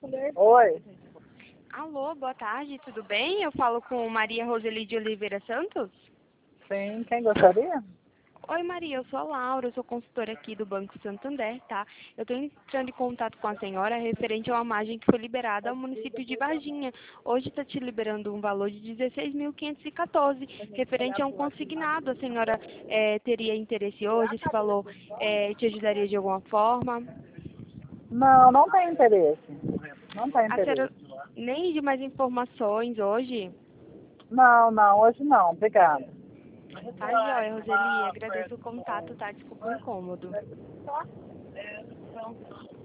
Oi, Alô, boa tarde, tudo bem? Eu falo com Maria Roseli de Oliveira Santos. sim, quem gostaria? Oi, Maria, eu sou a Laura, eu sou consultora aqui do Banco Santander, tá? Eu estou entrando em contato com a senhora referente a uma margem que foi liberada ao município de Varginha. Hoje está te liberando um valor de 16.514, referente a um consignado. A senhora teria interesse hoje? Esse valor te ajudaria de alguma forma? Não, não tem interesse. Não tem A senhora interesse. nem de mais informações hoje? Não, não, hoje não, obrigada. Tá, joia, Roseli. Agradeço o contato, tá? Desculpa o incômodo.